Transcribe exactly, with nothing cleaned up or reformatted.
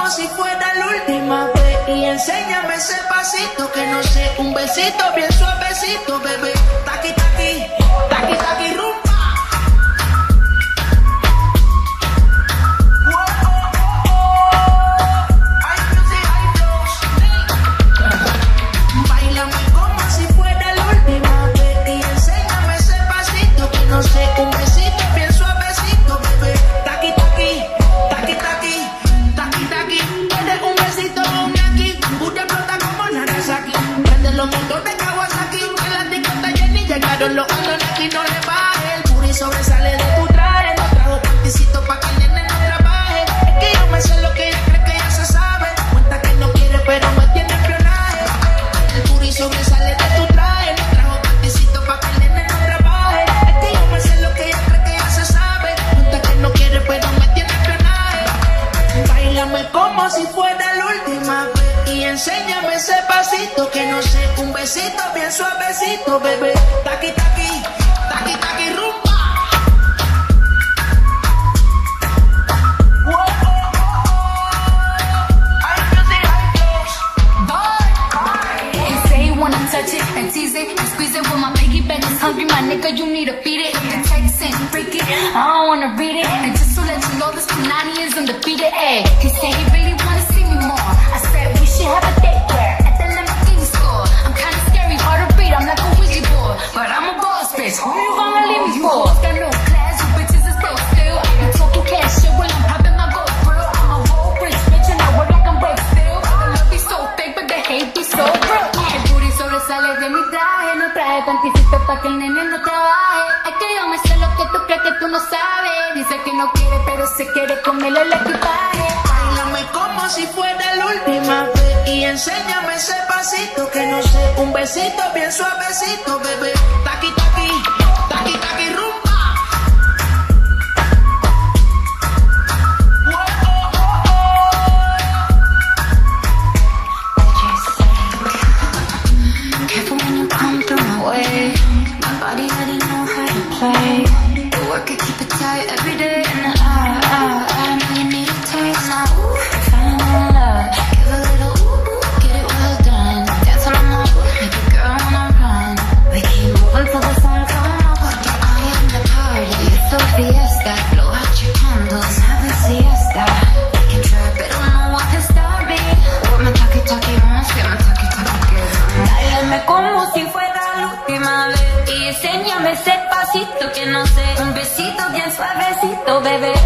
como si fuera la última vez y enséñame ese pasito que no sé, un besito bien suavecito, bebé. Taqui, taqui, taqui, taqui, rumba. No sé, un besito bien suavecito, bebé. Taqui, taqui, taqui, taqui, taqui, taqui. Tienes un besito, un aquí. Una explota como Nagasaki. Prende los motores de Kawasaki. En la discota Jenny llegaron los Anunnaki. No le baje, el puri sobresale de tu traje. No trajo panticito pa' que el nene no trabaje. Es que yo me sé lo que ella cree que ya se sabe. Cuenta que no quiere, pero me tiene espionaje. El puri sobresale de tu traje. No trajo panticito pa' que el nene no trabaje. Sé lo que ella cree que ya se sabe. Cuenta que no quiere, pero me tiene espionaje. Báilame como si fuera la última vez y enséñame ese pasito que no sé, un besito bien suavecito, bebé. Taqui, taqui, taqui, taqui, rumba. Touch it and tease it and squeeze it. When my piggyback is hungry, my nigga, you need to feed it. The text and freak it, I don't wanna read it. And just to let you know, this Punani is undefeated. Ay, he said he really wanna see me more. I said we should have a date where at the Lamborghini store. I'm kinda scary, hard to read, I'm like a Ouija board, but I'm a boss bitch. Who you gonna leave me for? Got no class, you bitches is broke still. You talking cash shit when I'm popping my gold grill. I'm a whole rich bitch and I work like I'm broke still. The love be so fake, but the hate be so real. Sale de mi traje, no trae panticito pa' que el nene no trabaje. Es que yo me sé lo que tú crees que tú no sabes. Dice que no quiere, pero se quiere comerle el equipaje. Báilame como si fuera la última vez y enséñame ese pasito que no sé, un besito bien suavecito, bebé. Taqui, taqui, taqui, taqui, rumba. Play. The work it, keep it tight every day. And I, I, I know you need a taste now. Falling in love, give a little ooh, ooh, get it well done. Dance on the move, make a girl wanna run. We keep moving till the sun comes up. Porque I am the party, it's a fiesta. Blow out your candles, have a siesta. We can try, but don't know what can stop me. With my talkie talkie on, get my talkie talkie good. Báilame como si fuera la última vez y enséñame ese pasito que no sé, un besito bien suavecito, bebé.